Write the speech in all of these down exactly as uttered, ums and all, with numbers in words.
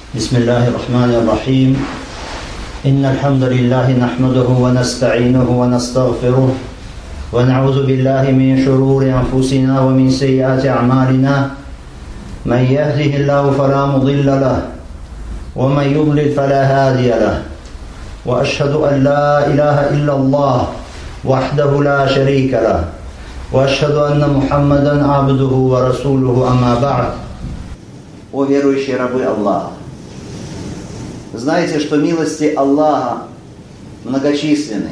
بسم الله الرحمن الرحيم إن الحمد لله نحمده ونستعينه ونستغفره ونعوذ بالله من شرور أنفسنا ومن سيئات أعمالنا من يهده الله فلا مضل له ومن يضلل فلا هادي له وأشهد أن لا إله إلا الله وحده لا شريك له وأشهد أن محمدا عبده ورسوله أما بعد. О верующие рабы Аллаха! Знаете, что милости Аллаха многочисленны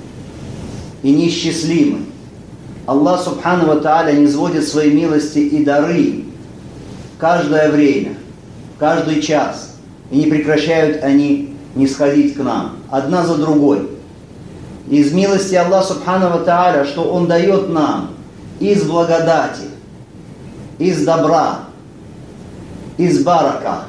и неисчислимы. Аллах Субхану ва Тааля низводит свои милости и дары каждое время, каждый час. И не прекращают они нисходить к нам, одна за другой. Из милости Аллаха Субхану ва Тааля, что Он дает нам из благодати, из добра, из барака,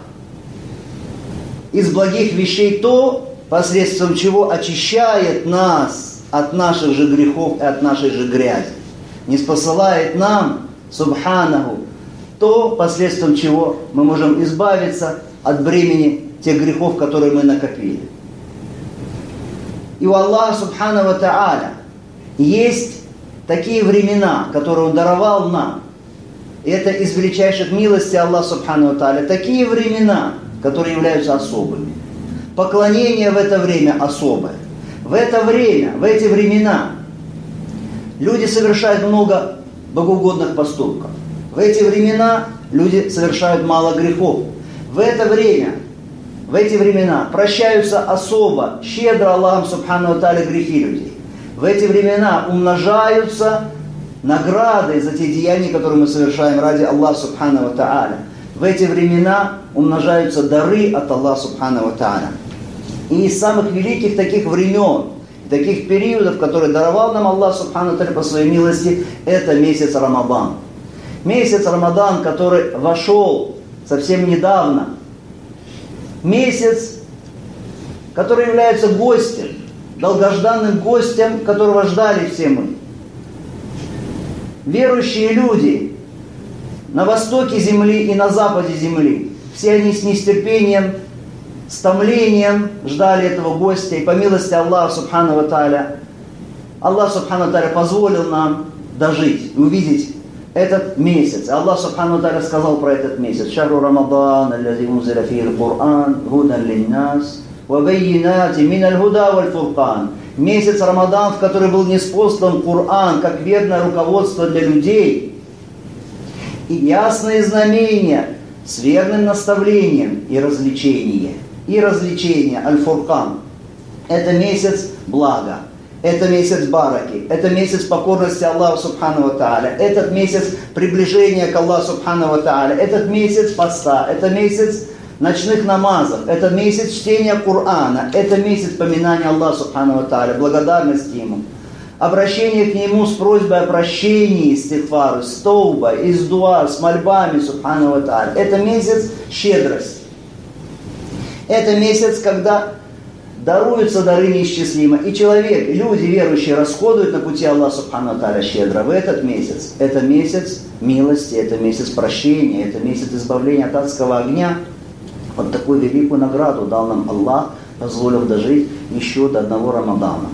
из благих вещей то, посредством чего очищает нас от наших же грехов и от нашей же грязи. Не спосылает нам, Субханаху, то, посредством чего мы можем избавиться от бремени тех грехов, которые мы накопили. И у Аллаха Субхану ва Тааля есть такие времена, которые Он даровал нам. И это из величайших милостей Аллаха Субхану ва Тааля. Такие времена, которые являются особыми. Поклонение в это время особое. В это время, в эти времена люди совершают много богоугодных поступков. В эти времена люди совершают мало грехов. В это время, в эти времена прощаются особо, щедро Аллахом Субхану ва Тааля грехи людей. В эти времена умножаются награды за те деяния, которые мы совершаем ради Аллаха Субхану ва Тааля. В эти времена умножаются дары от Аллаха Субхану ва Тааля. И из самых великих таких времен, таких периодов, которые даровал нам Аллах Субхану ва Тааля по своей милости, это месяц Рамадан. Месяц Рамадан, который вошел совсем недавно. Месяц, который является гостем, долгожданным гостем, которого ждали все мы. Верующие люди на востоке земли и на западе земли, все они с нестерпением, с томлением ждали этого гостя. И по милости Аллаха Субхану ва Тааля, Аллах Субхану ва Тааля позволил нам дожить и увидеть этот месяц. Аллах Субхану ва Тааля сказал про этот месяц: «Шахру Рамадан, аллази унзиля фихи аль-Кур'ан, гудан линнас, ва баййинати мин аль-худа валь-фуркан». Месяц Рамадан, в который был ниспослан Кур'ан, как верное руководство для людей, и ясные знамения с верным наставлением и развлечение. И развлечение, аль-Фуркан. Это месяц блага, это месяц бараки, это месяц покорности Аллаху Субхану ва Тааля, этот месяц приближения к Аллаху Субхану ва Тааля, этот месяц поста, это месяц ночных намазов, это месяц чтения Корана, это месяц поминания Аллаха Субхану ва Тааля, благодарности Ему, обращение к Нему с просьбой о прощении, истигфар, с тауба, из дуа, с мольбами Субхану ва Тааля. Это месяц щедрости. Это месяц, когда даруются дары неисчислимо. И человек, и люди верующие расходуют на пути Аллаха Субхану ва Тааля щедро. В этот месяц, это месяц милости, это месяц прощения, это месяц избавления от адского огня. Вот такую великую награду дал нам Аллах, позволив дожить еще до одного Рамадана.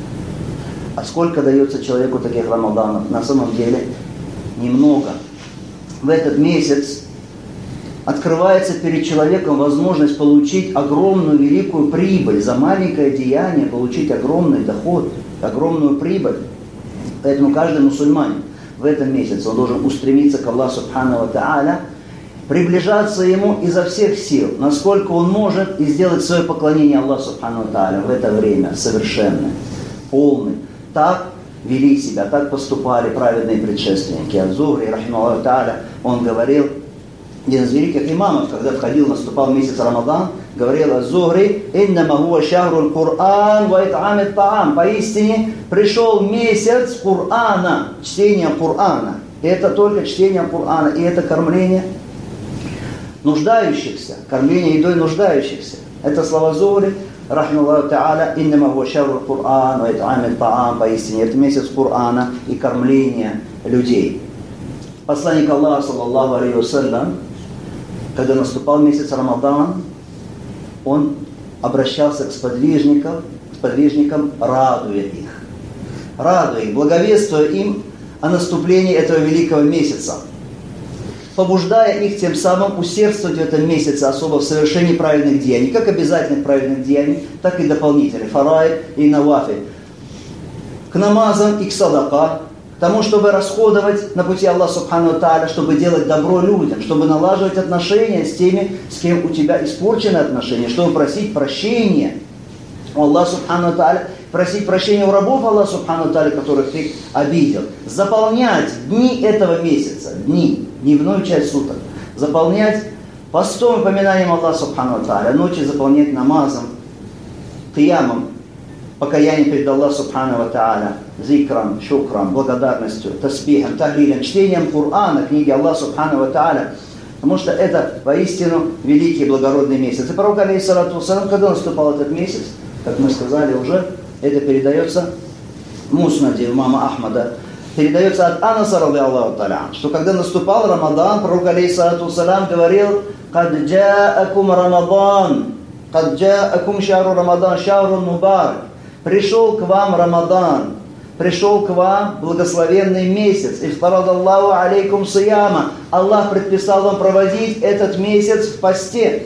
А сколько дается человеку таких Рамаданов? На самом деле немного. В этот месяц открывается перед человеком возможность получить огромную великую прибыль. За маленькое деяние получить огромный доход, огромную прибыль. Поэтому каждый мусульманин в этом месяце, он должен устремиться к Аллаху Субхану ва Тааля, приближаться Ему изо всех сил, насколько он может, и сделать свое поклонение Аллаху Субхану ва Тааля в это время совершенное, полное. Так вели себя, так поступали праведные предшественники. Аз-Зухри, рахимахуллаху тааля, он говорил, один из великих имамов, когда входил, наступал месяц Рамадан, говорил Аз-Зухри: «Иннама хуа шахрул Кур'ан ва ит'амит та'ам». Поистине пришел месяц Кур'ана, чтение Кур'ана. И это только чтение Кур'ана, и это кормление нуждающихся, кормление едой нуждающихся. Это слова Зухри, рахимахуллаху тааля: «Иннама хуа шахрул Кур'ан ва ит'амит та'ам». Поистине это месяц Кур'ана и кормление людей. Посланник Аллаха, саллаллаху алейхи вассалям, когда наступал месяц Рамадан, он обращался к сподвижникам, к сподвижникам, радуя их. Радуя их, благовествуя им о наступлении этого великого месяца, побуждая их тем самым усердствовать в этом месяце особо в совершении правильных деяний, как обязательных правильных деяний, так и дополнительных, фараид и навафиль, к намазам и к садака, к тому, чтобы расходовать на пути Аллаха Субхану Тааля, чтобы делать добро людям, чтобы налаживать отношения с теми, с кем у тебя испорчены отношения, чтобы просить прощения у Аллаха Субхану Тааля, просить прощения у рабов Аллаха Субхану Тааля, которых ты обидел, заполнять дни этого месяца, дни, дневную часть суток, заполнять постом и поминанием Аллаха Субхану Тааля, ночи заполнять намазом, киямом, покаянием перед Аллахом Субхану Тааля, зикрам, шукрам, благодарностью, тасбихом, таглилем, чтением Корана, книги Аллаха Субхану Тааля, потому что это воистину великий благородный месяц. И пророк, алейхиссалату вассалам, когда наступал этот месяц, как мы сказали уже, это передается в муснаде имама Ахмада, передается от Анаса, ради Аллаху та'аля, что когда наступал Рамадан, пророк, алейхиссалату вассалам, говорил: «Кад джаакум Рамадан, кад джаакум шахру Рамадан, шахру мубарак». Пришел к вам Рамадан, пришел к вам благословенный месяц. «Ифтарадаллаху алейкум сияма». Аллах предписал вам проводить этот месяц в посте.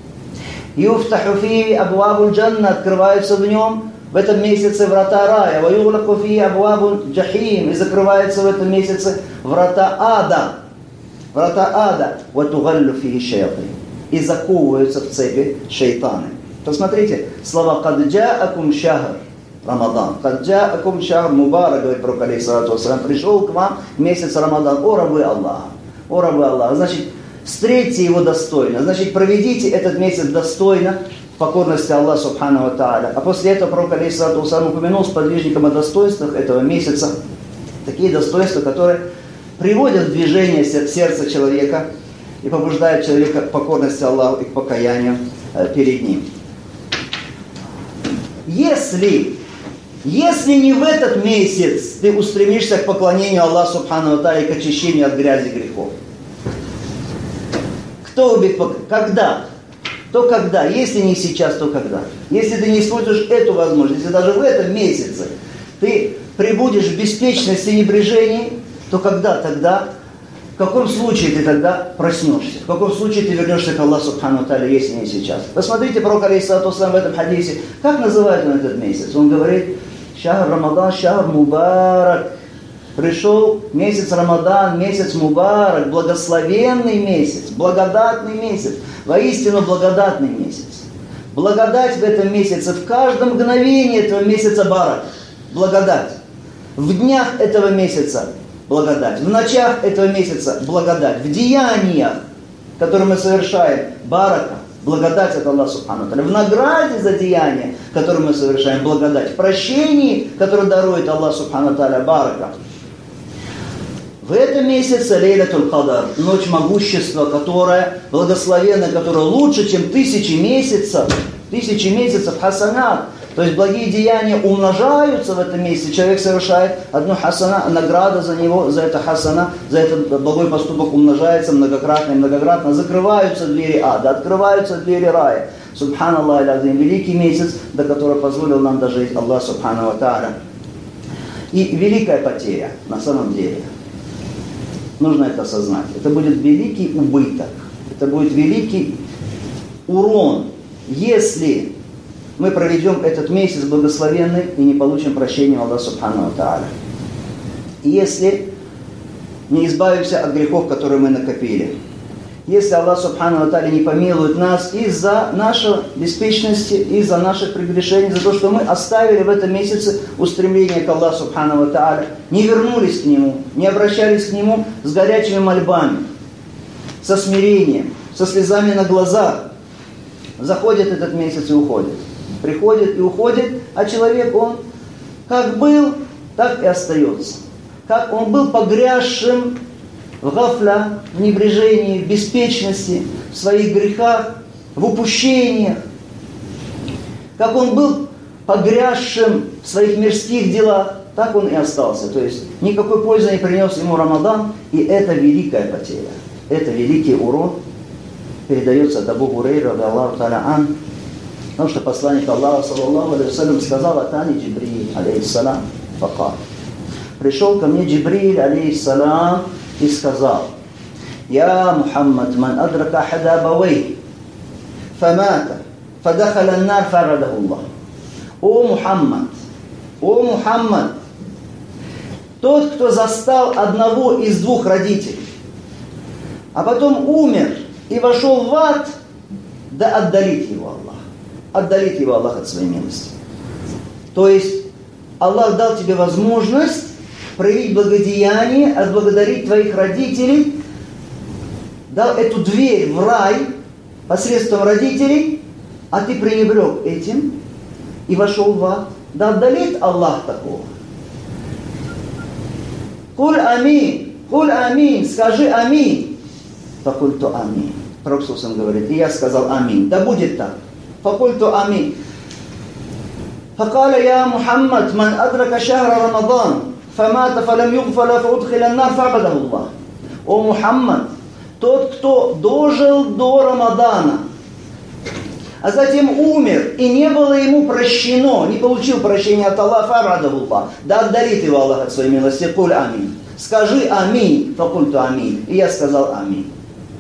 «Юфтаху фии абвабу джанна», открываются в нем, в этом месяце, врата рая. «Ва юглаку фии абвабу джахим», и закрываются в этом месяце врата ада. Врата ада. «Ва тугаллю фии шаятин», и заковываются в цепи шайтаны. Посмотрите, слова «Кад джаакум шахр Рамадан», «Кад джаакум шахр мубарак», говорит пророк, алейхиссалату вассалам, пришел к вам месяц Рамадан, о рабы Аллаха, о рабы Аллаха, значит, встретьте его достойно, значит, проведите этот месяц достойно в покорности Аллаха Субхану Тааля. А после этого пророк, алейхиссалату вассалам, упомянул сподвижникам о достоинствах этого месяца, такие достоинства, которые приводят в движение сердца человека и побуждают человека к покорности Аллаху и к покаянию перед ним. Если, если не в этот месяц ты устремишься к поклонению Аллаху Субхану Тааля и к очищению от грязи грехов, кто убит, когда? То когда? Если не сейчас, то когда? Если ты не используешь эту возможность, если даже в этом месяце ты пребудешь в беспечности и небрежении, то когда тогда? В каком случае ты тогда проснешься? В каком случае ты вернешься к Аллаху Субхану Тааля, если не сейчас? Посмотрите, пророк, алейхиссалату вассалам, в этом хадисе, как называет он этот месяц? Он говорит: «Шахр Рамадан, шахр мубарак». Пришел месяц Рамадан, месяц мубарак, благословенный месяц, благодатный месяц, воистину благодатный месяц. Благодать в этом месяце, в каждом мгновении этого месяца барак, благодать. В днях этого месяца благодать. В ночах этого месяца благодать. В деяниях, которые мы совершаем, барака, благодать от Аллаха Субхану Тааля. В награде за деяния, которые мы совершаем, благодать. В прощении, которое дарует Аллах Субхану Тааля, барака. В этом месяце Лейлатуль Кадр, ночь могущества, которая благословенна, которая лучше, чем тысячи месяцев, тысячи месяцев хасанат. То есть благие деяния умножаются в этом месяце. Человек совершает одну хасана, награда за него, за это хасана, за этот благой поступок умножается многократно и многократно. Закрываются двери ада, открываются двери рая. Субханаллах аль-Азим, великий месяц, до которого позволил нам дожить Аллах Субхану Тааля. И великая потеря, на самом деле, нужно это осознать. Это будет великий убыток, это будет великий урон, если мы проведем этот месяц благословенный и не получим прощения Аллаха Субхану Тааля. Если не избавимся от грехов, которые мы накопили. Если Аллах Субхану Тааля не помилует нас из-за нашей беспечности, из-за наших прегрешений, за то, что мы оставили в этом месяце устремление к Аллаху Субхану Тааля, не вернулись к Нему, не обращались к Нему с горячими мольбами, со смирением, со слезами на глазах. Заходит этот месяц и уходит. Приходит и уходит, а человек, он как был, так и остается. Как он был погрязшим в гафля, в небрежении, в беспечности, в своих грехах, в упущениях. Как он был погрязшим в своих мирских делах, так он и остался. То есть никакой пользы не принес ему Рамадан, и это великая потеря. Это великий урон. Передается от Абу Гурейра, ради Аллаху та'аля ан, Потому что посланник Аллаха, саллаллаху алейхи вассалям, сказал: «Атани Джибриль, алейхиссалам, факал». Пришел ко мне Джибриль, алейхиссалам, и сказал: «Я Мухаммад, ман адрака ахада абавейхи, фамата, фадахаля ан-нар, фарадаху Аллах». О Мухаммад, о Мухаммад, тот, кто застал одного из двух родителей, а потом умер и вошел в ад, да отдалит его Аллах. Отдалит его Аллах от своей милости. То есть Аллах дал тебе возможность проявить благодеяние, отблагодарить твоих родителей, дал эту дверь в рай посредством родителей, а ты пренебрег этим и вошел в ад. Да отдалит Аллах такого. Куль амин, куль амин, скажи амин. Факульту амин. Пророк сам говорит, и я сказал амин. Да будет так. Факульту амин. Факаля я Мухаммад, ман адрака шахра Рамадан, фамата фалам югфаля фаудхиля нар фабадаху Аллах. О Мухаммад, тот, кто дожил до Рамадана, а затем умер, и не было ему прощено, не получил прощения от Аллаха, фабадаху Аллах. Да отдалит его Аллах от своей милости. Куль амин. Скажи амин. Факульту амин. И я сказал амин.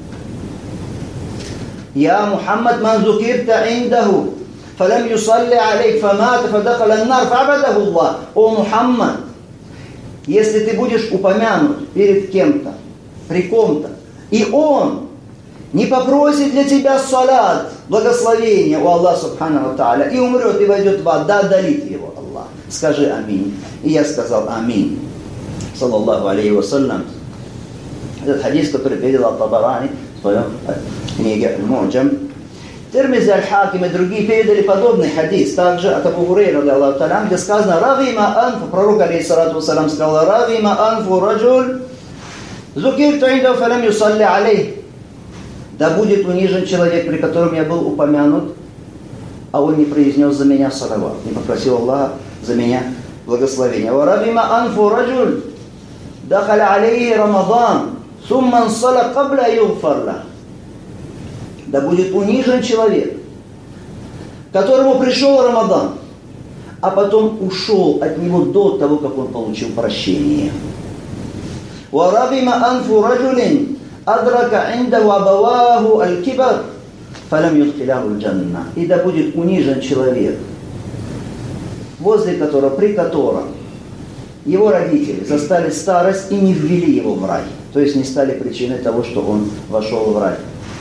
Я Мухаммад, ман зукирта индаху, фалам юсалли алейк, фамата, фадахаля ан-нар, фабадаху Аллах. О Мухаммад, если ты будешь упомянут перед кем-то, при ком-то, и он не попросит для тебя салат, благословения у Аллаха субхану ва тааля, и умрет, и войдет в ад, да отдалит его Аллах. Скажи амин. И я сказал амин. Саллаллаху алейхи вассалям. Этот хадис, который передал Табарани в своем книге Аль-Муджам. Тирмизи, Аль-Хаким и другие передали подобный хадис, также от Абу Хурейра, где сказано: «Равима анфу», пророк, алейхиссалату вассалям, сказал: «Равима анфу раджуль, зукирту индаху фалам юсалли алейх». Да будет унижен человек, при котором я был упомянут, а он не произнес за меня салават, не попросил Аллаха за меня благословения. «Равима анфу раджуль, дахаля алейхи Рамадан, сумма ансала кабля югфар лах». Да будет унижен человек, которому пришел Рамадан, а потом ушел от него до того, как он получил прощение. «Варавима анфу раджулин адрака индаху абаваху аль-кибар, фалам юдхиляху аль-джанна». И да будет унижен человек, возле которого, при котором его родители застали старость и не ввели его в рай. То есть не стали причиной того, что он вошел в рай.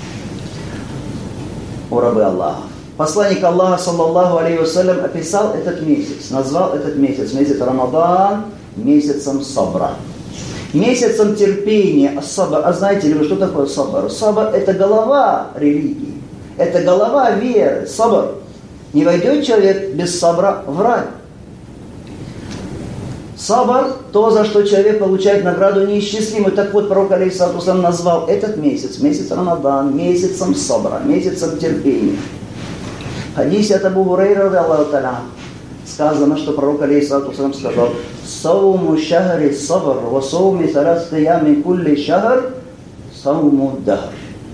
О рабы Аллаха. Посланник Аллаха, саллаллаху алейхи вассалям, описал этот месяц, назвал этот месяц, месяц Рамадан, месяцем сабра. Месяцем терпения. Сабр. А знаете ли вы, что такое сабр? Сабр — это голова религии. Это голова веры. Сабр. Не войдет человек без сабра в рай. Сабр — то, за что человек получает награду неисчислимую. Так вот, пророк, алейхиссалату вассалям, назвал этот месяц, месяц Рамадан, месяцем сабра, месяцем терпения. В хадисе от Абу Хурейра, Аллаху та'аля, сказано, что пророк, алейхиссалату вассалям, сказал: «Сауму шахри сабр, ва сауми салат аями кулли шахр, сауму дахр».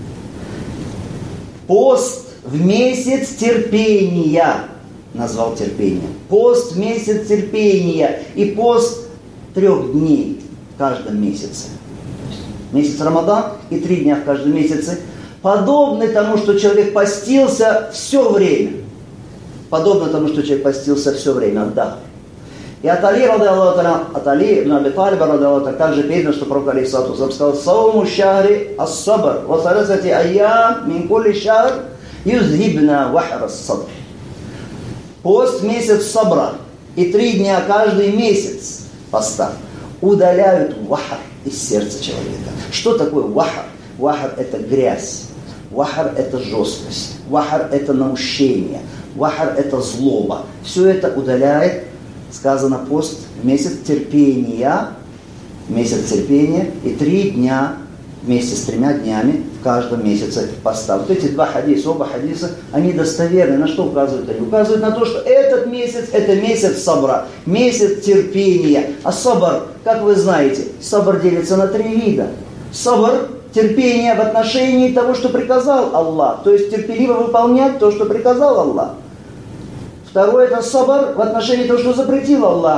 Пост в месяц терпения. Назвал терпение. Пост, месяц терпения и пост трех дней в каждом месяце. Месяц Рамадан и три дня в каждом месяце. Подобны тому, что человек постился все время. Подобно тому, что человек постился все время. Отдах. И от Али, от Али, ибн Аби Талиба, также передано, что пророк, алейхиссалату вассалям, сказал: «Сауму шахри ас-сабр, ва саласати айям мин кулли шахр, юзхибна вахра ас-сабр». Пост, месяц сабра и три дня каждый месяц поста удаляют вахар из сердца человека. Что такое вахар? Вахар — это грязь. Вахар — это жесткость. Вахар — это наущение. Вахар — это злоба. Все это удаляет, сказано, пост, месяц терпения, месяц терпения и три дня вместе с тремя днями в каждом месяце поста. Вот эти два хадиса, оба хадиса, они достоверны. На что указывают они? Указывают на то, что этот месяц – это месяц сабра, месяц терпения. А сабр, как вы знаете, сабр делится на три вида. Сабр – терпение в отношении того, что приказал Аллах. То есть терпеливо выполнять то, что приказал Аллах. Второе – это сабр в отношении того, что запретил Аллах.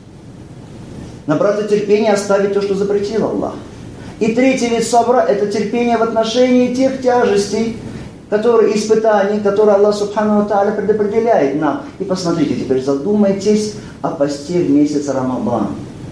Набраться терпения, оставить то, что запретил Аллах. И третий вид сабра – это терпение в отношении тех тяжестей, которые, испытаний, которые Аллах Субхану ва Тааля предопределяет нам. И посмотрите, теперь задумайтесь о посте в месяц Рамадан.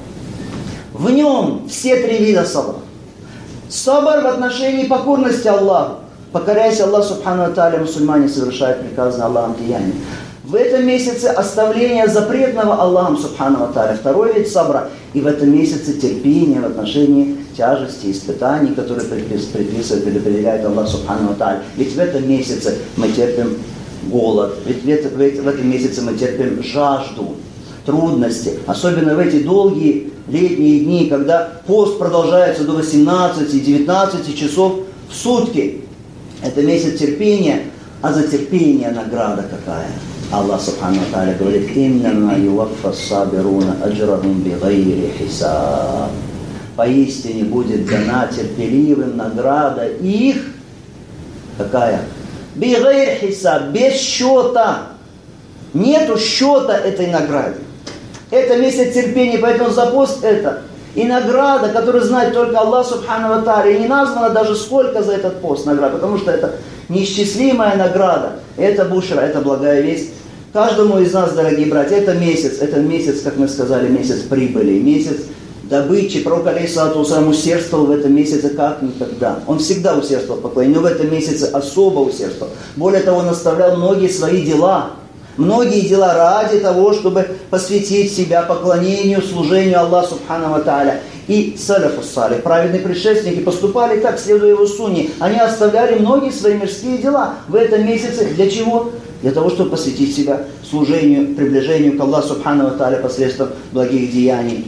В нем все три вида сабра. Сабр в отношении покорности Аллаху. Покоряясь Аллаху Субхану ва Тааля, мусульмане совершают приказанное Аллахом деяния. В этом месяце оставление запретного Аллахом Субхану ва Тааля. Второй вид сабра. И в этом месяце терпение в отношении тяжести, испытаний, которые предписывает, предопределяет Аллах Субхану ва Тааля. Ведь в этом месяце мы терпим голод. Ведь в этом месяце мы терпим жажду, трудности. Особенно в эти долгие летние дни, когда пост продолжается до восемнадцати-девятнадцати часов в сутки. Это месяц терпения, а за терпение награда какая? Аллах Субхану ва Тааля говорит: «Иннама юваффа ссабируна аджрахум бигайри хисаб». Поистине будет дана терпеливым награда их, какая? Бигайри хисаб, без счета. Нету счета этой награды. Это месяц терпения, поэтому за пост это. И награда, которую знает только Аллах Субхану ва Тааля. И не названо даже сколько за этот пост наград, потому что это неисчислимая награда. Это бушра, это благая весть. Каждому из нас, дорогие братья, это месяц. Это месяц, как мы сказали, месяц прибыли. Месяц добычи. Пророк алейхиссалату вассалям усердствовал в этом месяце как никогда. Он всегда усердствовал в поклонении, но в этом месяце особо усердствовал. Более того, он оставлял многие свои дела. Многие дела ради того, чтобы посвятить себя поклонению, служению Аллаху Субхану ва Тааля. И салафу салих, праведные предшественники, поступали так, следуя его сунне. Они оставляли многие свои мирские дела в этом месяце. Для чего? Для того, чтобы посвятить себя служению, приближению к Аллаху Субхану ва Тааля посредством благих деяний.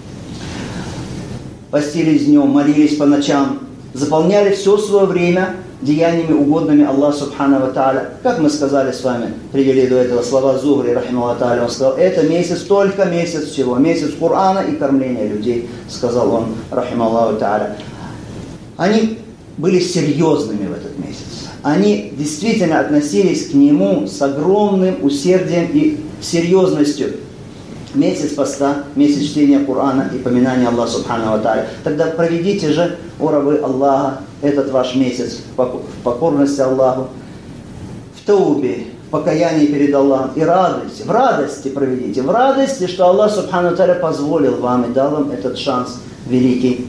Постились днем, молились по ночам, заполняли все свое время деяниями, угодными Аллаху Субхану ва Тааля. Как мы сказали с вами, привели до этого слова Зухри, рахимахуллаху тааля, он сказал: это месяц, только месяц всего, месяц Корана и кормления людей, сказал он, рахимахуллаху тааля. Они были серьезными в этот месяц. Они действительно относились к нему с огромным усердием и серьезностью. Месяц поста, месяц чтения Корана и поминания Аллаха Субхану ва Тааля. Тогда проведите же, о рабы Аллаха, этот ваш месяц в покорности Аллаху, в таубе, в покаянии перед Аллахом и радости. В радости проведите, в радости, что Аллах Субхану ва Тааля позволил вам и дал вам этот шанс великий.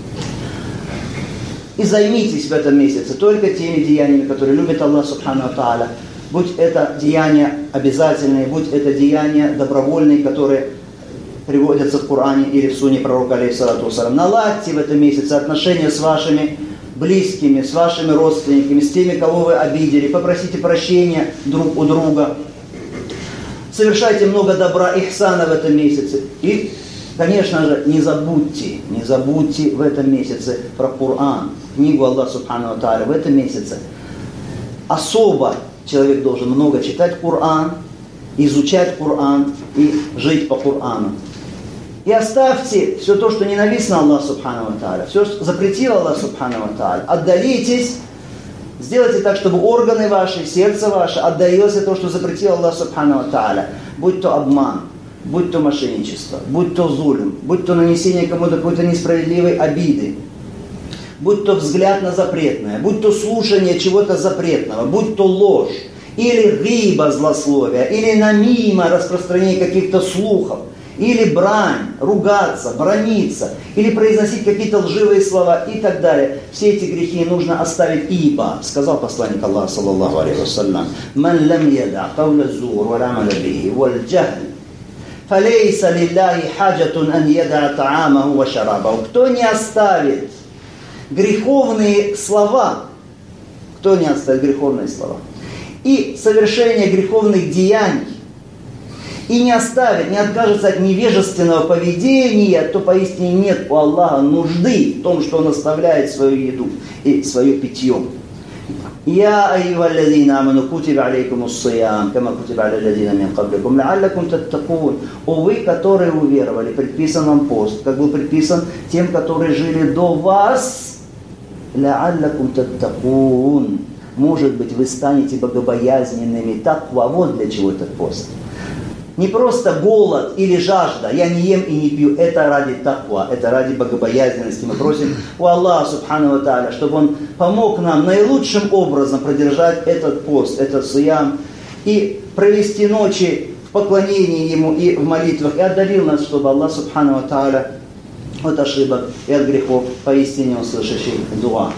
И займитесь в этом месяце только теми деяниями, которые любит Аллах Субхану ва Тааля. Будь это деяния обязательные, будь это деяния добровольные, которые приводятся в Коране или в сунне пророка алейхиссалату вассалям. Наладьте в этом месяце отношения с вашими близкими, с вашими родственниками, с теми, кого вы обидели. Попросите прощения друг у друга. Совершайте много добра, ихсана в этом месяце. И, конечно же, не забудьте, не забудьте в этом месяце про Коран, книгу Аллаха Субхану ва Тааля. В этом месяце особо человек должен много читать Коран, изучать Коран и жить по Корану. И оставьте все то, что ненавистно Аллаху Субхану ва Тааля, все, что запретил Аллах Субхану ва Тааля. Отдалитесь, сделайте так, чтобы органы ваши, сердце ваше отдалилось от того, что запретил Аллах Субхану ва Тааля. Будь то обман, будь то мошенничество, будь то зулм, будь то нанесение кому-то какой-то несправедливой обиды, будь то взгляд на запретное, будь то слушание чего-то запретного, будь то ложь, или гиба, злословия, или намима, распространение каких-то слухов, или брань, ругаться, браниться, или произносить какие-то лживые слова и так далее. Все эти грехи нужно оставить, ибо, сказал посланник Аллаха, саллаллаху алейхи вассалям, «Ман лам яда кауля зур валь амаля бихи валь джахл, фалейса лиллахи хаджатун ан яда таамаху ва шарабаху». Кто не оставит греховные слова, кто не оставит греховные слова, и совершение греховных деяний, и не оставит, не откажется от невежественного поведения, то поистине нет у Аллаха нужды в том, что он оставляет свою еду и свое питье. «Я айюалладзина аману кутиба алейкумус сиям, кама кутиба алялладзина мин кабликум, лааллакум таттакун». О вы, которые уверовали, предписан вам пост, как был предписан тем, которые жили до вас, лааллакум таттакун. Может быть, вы станете богобоязненными. Таква, вот для чего этот пост. Не просто голод или жажда, я не ем и не пью, это ради таква, это ради богобоязненности. Мы просим у Аллаха, субхану ва тааля, чтобы Он помог нам наилучшим образом продержать этот пост, этот суям, и провести ночи в поклонении Ему и в молитвах, и одарил нас, чтобы Аллах, субхану ва тааля, от ошибок и от грехов поистине услышащий дуа.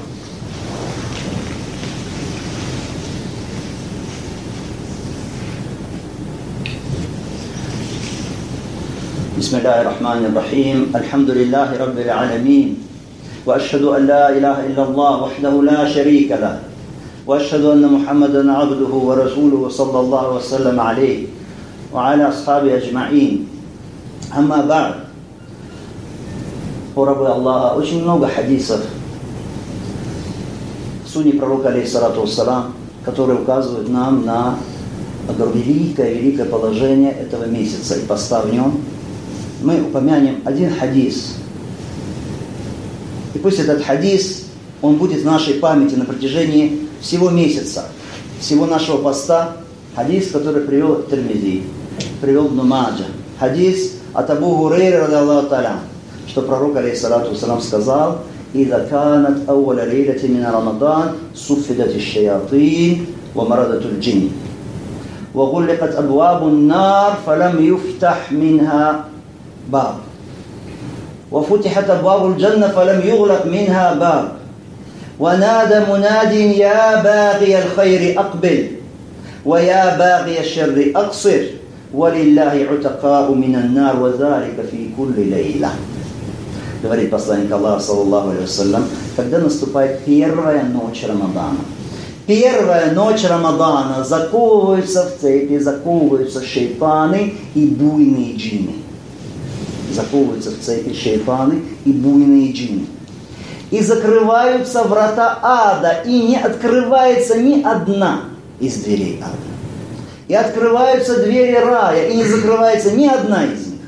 بسم الله الرحمن الرحيم الحمد لله رب العالمين وأشهد أن لا إله إلا الله وحده لا شريك له وأشهد أن محمدا عبده ورسوله صلى الله وسلم عليه وعلى أصحابه أجمعين أما بعد. О рабы Аллаха, очень много хадисов в сунне пророка, алейхиссалату вассалам, которые указывают нам на великое, великое положение этого месяца и поста в нем. Мы упомянем один хадис. И пусть этот хадис, он будет в нашей памяти на протяжении всего месяца, всего нашего поста. Хадис, который привел Тирмизи, привел Ибн Маджа. Хадис от Абу Гурейры, ради Аллаху та'аля, что пророк, алейхиссалату вассалам, сказал: «Иза канат ауаля лейлати мина Рамадан, суффидати шаятин, ва марадатуль джин, ва гулликат абвабун нар, фалам юфтах минха باب وفتحت أبواب الجنة فلم يغلق منها باب ونادى مناد يا باغي الخير أقبل ويا باغي الشر أقصر ولله عتقاء من النار وذلك في كل ليلة». Говорит посланник Аллаха, саллаллаху алейхи вассалям, когда наступает первая ночь Рамадана. Первая ночь Рамадана, заковываются в цепи, заковываются шейтаны и буйные джинны. Заковываются в цепи шейтаны и буйные джинны. И закрываются врата ада, и не открывается ни одна из дверей ада. И открываются двери рая, и не закрывается ни одна из них.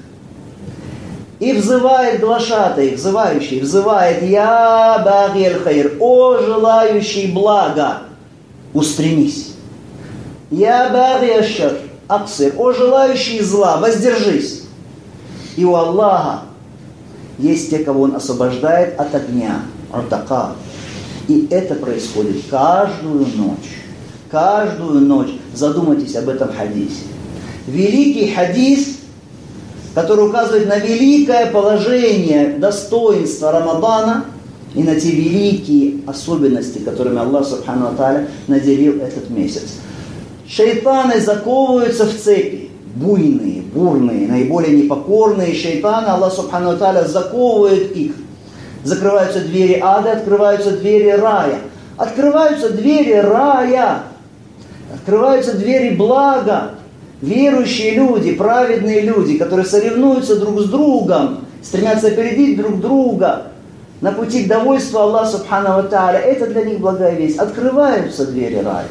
И взывает глашатай, взывающий, взывает: «Я баги аль-хайр, о желающий блага, устремись. Я баги аш-шар, аксир, о желающий зла, воздержись». И у Аллаха есть те, кого Он освобождает от огня, утака. И это происходит каждую ночь. Каждую ночь. Задумайтесь об этом хадисе. Великий хадис, который указывает на великое положение, достоинство Рамадана и на те великие особенности, которыми Аллах, субхану ва тааля, наделил этот месяц. Шайтаны заковываются в цепи. Буйные, бурные, наиболее непокорные шайтаны, Аллах, субхану ва тааля, заковывает их. Закрываются двери ада, открываются двери рая. Открываются двери рая. Открываются двери блага. Верующие люди, праведные люди, которые соревнуются друг с другом, стремятся опередить друг друга на пути к довольству Аллаха, субхану ва тааля. Это для них благая весть. Открываются двери рая.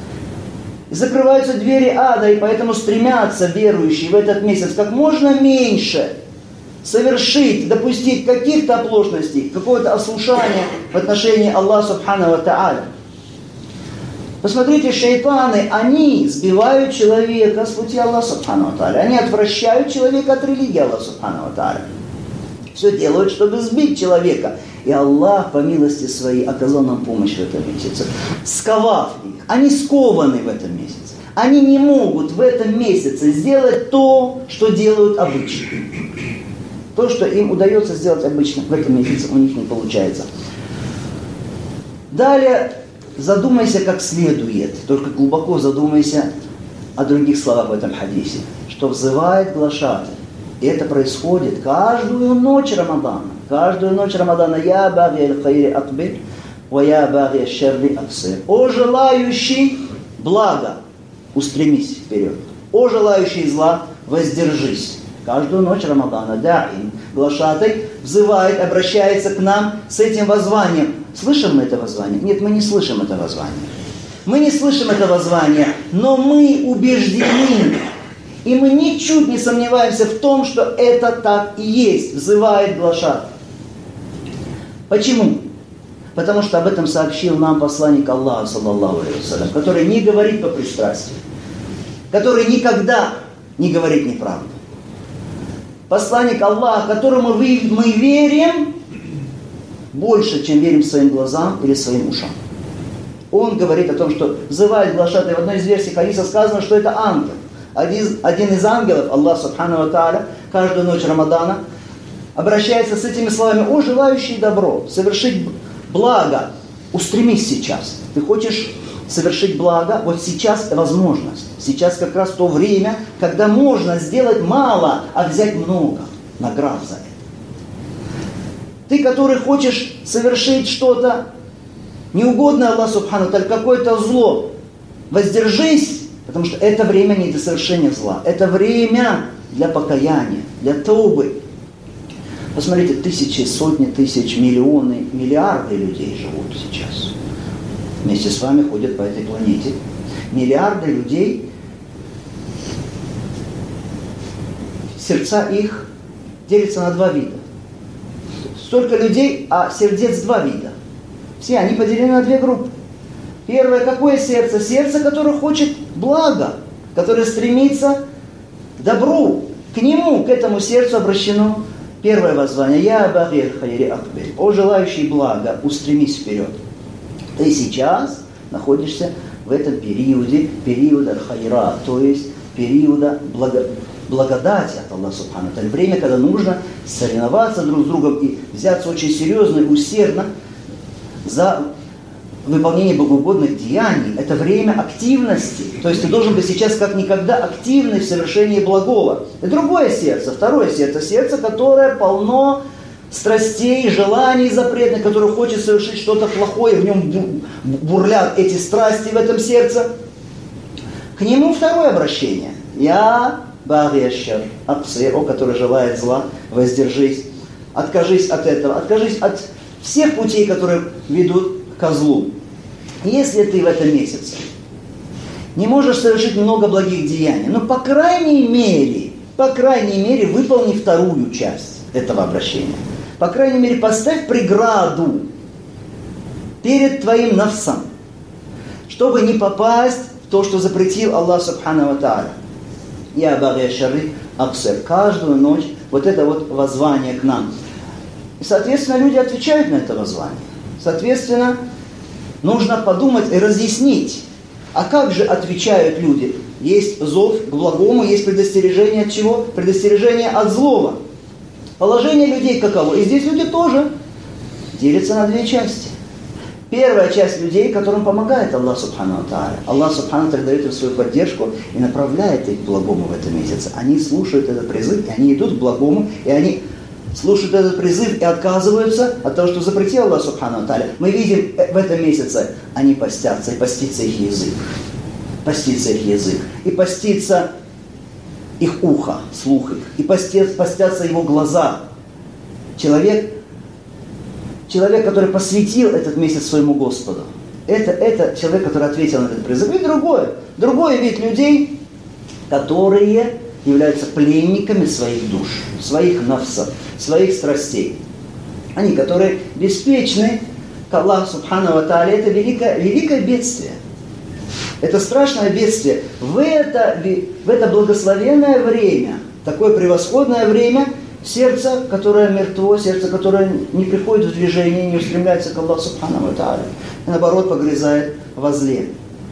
И закрываются двери ада, и поэтому стремятся верующие в этот месяц как можно меньше совершить, допустить каких-то оплошностей, какого-то ослушания в отношении Аллаха, субхану ва тааля. Посмотрите, шайтаны, они сбивают человека с пути Аллаха, субхану ва тааля. Они отвращают человека от религии Аллаха, субхану ва тааля. Все делают, чтобы сбить человека. И Аллах, по милости своей, оказал нам помощь в этом месяце, сковав их. Они скованы в этом месяце. Они не могут в этом месяце сделать то, что делают обычно. То, что им удается сделать обычно, в этом месяце у них не получается. Далее задумайся как следует, только глубоко задумайся о других словах в этом хадисе, что взывает глашатай. И это происходит каждую ночь Рамадана. Каждую ночь Рамадана. «Я баги аль-хайри акбир, ва я баги аш-шарри аксир». О желающий блага, устремись вперед. О желающий зла, воздержись. Каждую ночь Рамадана да'ин, глашатай, взывает, обращается к нам с этим воззванием. Слышим мы это воззвание? Нет, мы не слышим это воззвание. Мы не слышим это воззвание, но мы убеждены. И мы ничуть не сомневаемся в том, что это так и есть, взывает глашатай. Почему? Потому что об этом сообщил нам посланник Аллаха, саллаллаху алейхи вассалям, который не говорит по пристрастию, который никогда не говорит неправду. Посланник Аллаха, которому мы, мы верим больше, чем верим своим глазам или своим ушам. Он говорит о том, что взывает глашатай. В одной из версий хадиса сказано, что это ангел. Один, один из ангелов, Аллах Субхану ва Тааля, каждую ночь Рамадана обращается с этими словами: «О, желающий добро, совершить благо, устремись сейчас». Ты хочешь совершить благо, вот сейчас возможность. Сейчас как раз то время, когда можно сделать мало, а взять много наград за это. Ты, который хочешь совершить что-то неугодное Аллаху Субхану ва Тааля, какое-то зло, воздержись, потому что это время не для совершения зла. Это время для покаяния, для таубы. Посмотрите, тысячи, сотни тысяч, миллионы, миллиарды людей живут сейчас. Вместе с вами ходят по этой планете. Миллиарды людей, сердца их делятся на два вида. Столько людей, а сердец два вида. Все они поделены на две группы. Первое, какое сердце? Сердце, которое хочет блага, которое стремится к добру. К нему, к этому сердцу обращено первое воззвание: «Я багир хайри акбель». О, желающий блага, устремись вперед. Ты сейчас находишься в этом периоде, периода хайра, то есть периода благо, благодати от Аллаха Субхану ва Тааля. Время, когда нужно соревноваться друг с другом и взяться очень серьезно и усердно за выполнение богоугодных деяний. Это время активности. То есть ты должен быть сейчас как никогда активный в совершении благого. И другое сердце, второе сердце, сердце, которое полно страстей, желаний запретных, которое хочет совершить что-то плохое, в нем бурлят эти страсти в этом сердце. К нему второе обращение. Я багешер, аксир, о, который желает зла, воздержись. Откажись от этого, откажись от всех путей, которые ведут к козлу. Если ты в этом месяце не можешь совершить много благих деяний, но по крайней мере, по крайней мере, выполни вторую часть этого обращения. По крайней мере, поставь преграду перед твоим нафсом, чтобы не попасть в то, что запретил Аллах Субхану ва Тааля. Я багешер аксир. Каждую ночь вот это вот воззвание к нам. И, соответственно, люди отвечают на это воззвание. Соответственно, нужно подумать и разъяснить, а как же отвечают люди? Есть зов к благому, есть предостережение от чего? Предостережение от злого. Положение людей каково? И здесь люди тоже делятся на две части. Первая часть людей, которым помогает Аллах Субхану ва Тааля. Аллах Субхану ва Тааля дает им свою поддержку и направляет их к благому в этом месяце. Они слушают этот призыв, и они идут к благому, и они слушают этот призыв и отказываются от того, что запретил Аллах Субхану ва Тааля. Мы видим в этом месяце, они постятся, и постится их язык. Постится их язык. И постится их ухо, слух их. И постятся, постятся его глаза. Человек, человек, который посвятил этот месяц своему Господу. Это, это человек, который ответил на этот призыв. И другое. Другой вид людей, которые являются пленниками своих душ, своих нафсов, своих страстей. Они, которые беспечны к Аллаху Субхану ва Тааля. Это великое, великое бедствие. Это страшное бедствие. В это, в это благословенное время, такое превосходное время, сердце, которое мертво, сердце, которое не приходит в движение, не устремляется к Аллаху Субхану ва Тааля, и наоборот погрязает во зле.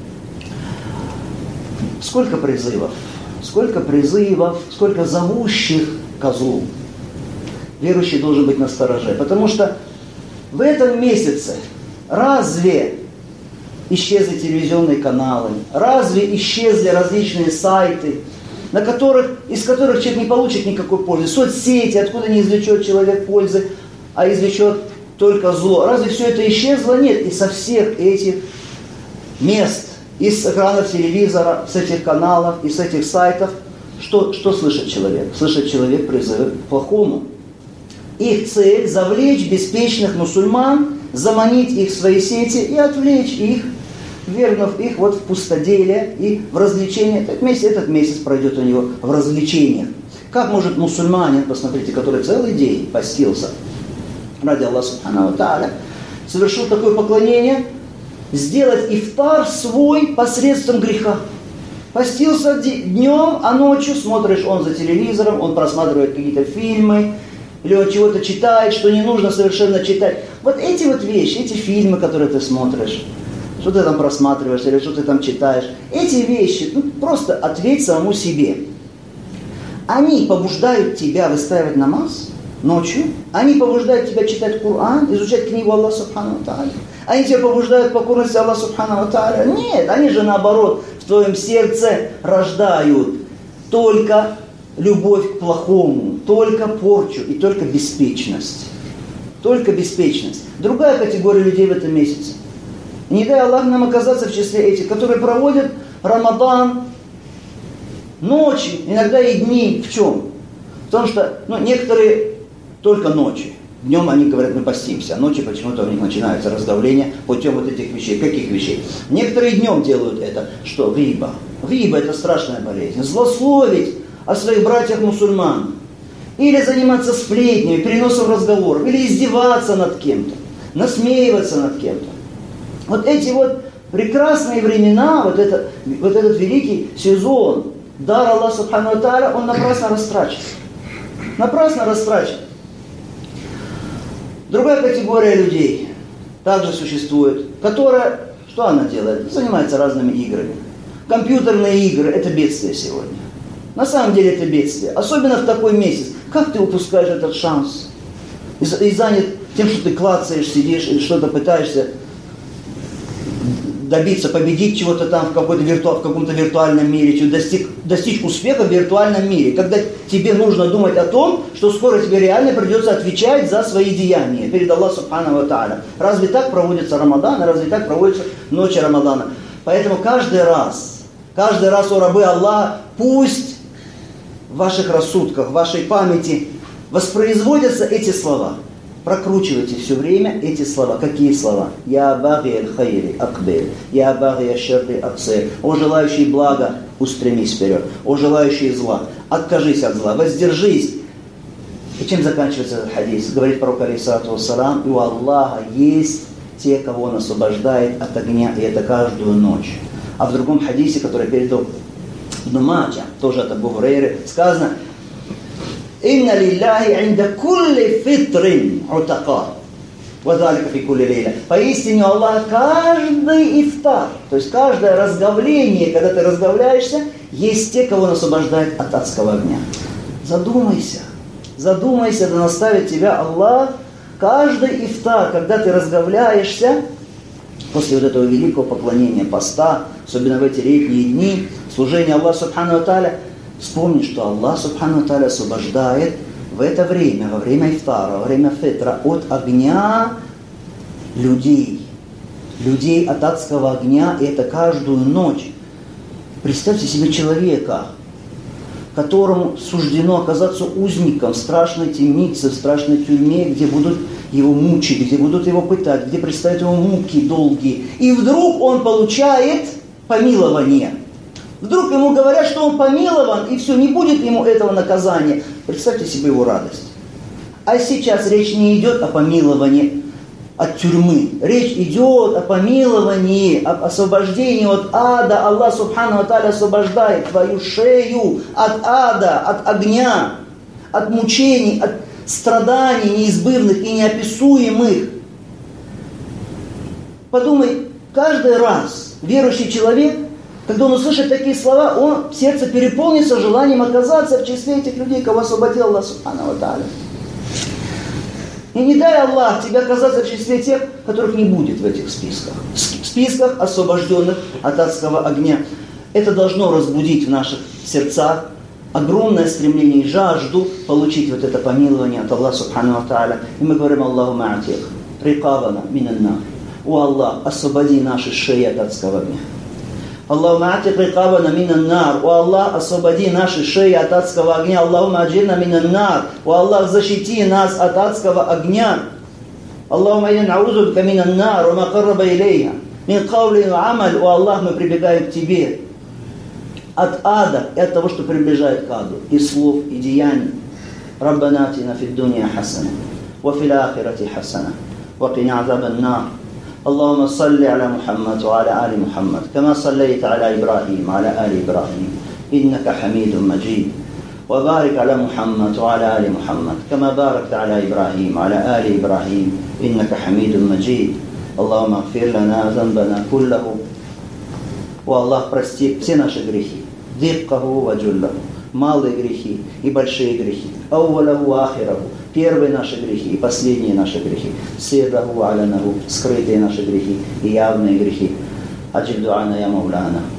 Сколько призывов, сколько призывов, сколько зовущих ко злу. Верующий должен быть настороже, потому что в этом месяце разве исчезли телевизионные каналы, разве исчезли различные сайты, на которых, из которых человек не получит никакой пользы, соцсети, откуда не извлечет человек пользы, а извлечет только зло. Разве все это исчезло? Нет. И со всех этих мест, из экранов телевизора, с этих каналов, из этих сайтов, что, что слышит человек? Слышит человек призывы к плохому. Их цель – завлечь беспечных мусульман, заманить их в свои сети и отвлечь их, вернув их вот в пустоделие и в развлечение. Этот месяц, этот месяц пройдет у него в развлечениях. Как может мусульманин, посмотрите, который целый день постился ради Аллаха Субхану ва Тааля, совершил такое поклонение, сделать ифтар свой посредством греха. Постился днем, а ночью смотришь, он за телевизором, он просматривает какие-то фильмы, или он чего-то читает, что не нужно совершенно читать. Вот эти вот вещи, эти фильмы, которые ты смотришь, что ты там просматриваешь, или что ты там читаешь, эти вещи, ну, просто ответь самому себе. Они побуждают тебя выстаивать намаз ночью, они побуждают тебя читать Коран, изучать книгу Аллаха Субхану ва Тааля. Они тебя побуждают покорности Аллаху Субхану ва Тааля. Нет, они же наоборот в твоем сердце рождают только любовь к плохому, только порчу и только беспечность. Только беспечность. Другая категория людей в этом месяце. Не дай Аллах нам оказаться в числе этих, которые проводят Рамадан ночи, иногда и дни. В чем? Потому что ну, некоторые только ночи. Днем они говорят, мы постимся, а ночью почему-то у них начинается разговление путем вот этих вещей. Каких вещей? Некоторые днем делают это. Что? Гиба. Гиба – это страшная болезнь. Злословить о своих братьях-мусульман. Или заниматься сплетнями, переносом разговоров. Или издеваться над кем-то. Насмеиваться над кем-то. Вот эти вот прекрасные времена, вот, это, вот этот великий сезон, дар Аллаха Субхану ва Тааля, он напрасно растрачен. Напрасно растрачен. Другая категория людей также существует, которая, что она делает? Занимается разными играми. Компьютерные игры – это бедствие сегодня. На самом деле это бедствие. Особенно в такой месяц. Как ты упускаешь этот шанс? И, и занят тем, что ты клацаешь, сидишь и что-то пытаешься добиться, победить чего-то там в, какой-то вирту... в каком-то виртуальном мире, достиг... достичь успеха в виртуальном мире, когда тебе нужно думать о том, что скоро тебе реально придется отвечать за свои деяния перед Аллахом Субхану ва Тааля. Разве так проводится Рамадан, разве так проводятся ночи Рамадана? Поэтому каждый раз, каждый раз, о рабы Аллаха, пусть в ваших рассудках, в вашей памяти воспроизводятся эти слова. Прокручивайте все время эти слова. Какие слова? Я баги аль-хайри акбель. Я баги аль-шарри аксер. О желающий блага, устремись вперед. О желающий зла, откажись от зла, воздержись. И чем заканчивается этот хадис? Говорит пророк алейхиссалату вассалам, и у Аллаха есть те, кого Он освобождает от огня, и это каждую ночь. А в другом хадисе, который передал Ибн Маджа, тоже от Абу Хурейры, сказано: «Инна лилляхи инда кулли фитрин утака, вазалика фи кулли лейля». Поистине у Аллаха каждый ифтар, то есть каждое разговление, когда ты разговляешься, есть те, кого Он освобождает от адского огня. Задумайся, задумайся, да наставит тебя Аллах. Каждый ифтар, когда ты разговляешься, после вот этого великого поклонения, поста, особенно в эти летние дни, служения Аллаху Субхану ва Тааля, вспомни, что Аллах Субхану ва Тааля освобождает в это время, во время ифтара, во время фитра, от огня людей. Людей от адского огня, и это каждую ночь. Представьте себе человека, которому суждено оказаться узником в страшной темнице, в страшной тюрьме, где будут его мучить, где будут его пытать, где представят ему муки долгие. И вдруг он получает помилование. Вдруг ему говорят, что он помилован, и все, не будет ему этого наказания. Представьте себе его радость. А сейчас речь не идет о помиловании от тюрьмы. Речь идет о помиловании, об освобождении от ада. Аллах Субхану ва Тааля освобождает твою шею от ада, от огня, от мучений, от страданий неизбывных и неописуемых. Подумай, каждый раз верующий человек, когда он услышит такие слова, он в сердце переполнится желанием оказаться в числе этих людей, кого освободил Аллах Субхану ва Тааля. И не дай Аллах тебе оказаться в числе тех, которых не будет в этих списках. В списках освобожденных от адского огня. Это должно разбудить в наших сердцах огромное стремление и жажду получить вот это помилование от Аллаха Субхану ва Тааля. И мы говорим: Аллаху ма'атих, рикавана минанна. О Аллах, освободи наши шеи от адского огня. Аллаху ма'атих рикавана минаннар. О Аллах, освободи наши шеи от адского огня. Аллаху ма'аджирна минаннар. О Аллах, защити нас от адского огня. Аллаху ма'идин аузу бика минаннар, ва ма карраба илейха, мин каулин ва амаль. О Аллах, мы прибегаем к Тебе от ада и от того, что приближает к аду, и слов, и деяний. Раббана атина фид дунья хасана, ва фил ахирати хасана, وقنا عذاب النار. اللهم صل على محمد وعلى آل محمد كما صليت على إبراهيم وعلى آل إبراهيم إنك حميد مجيد. وبارك على محمد وعلى آل محمد كما باركت على إبراهيم وعلى آل إبراهيم إنك حميد مجيد. اللهم اغفر لنا ذنبنا كله. О Аллах, прости все наши грехи. Диккаху ва джуллаху. Малые грехи и большие грехи. Аувалаху ва ахираху. Первые наши грехи и последние наши грехи. Сирраху ва алянаху. Скрытые наши грехи и явные грехи. Аджиб дуана я Мауляна.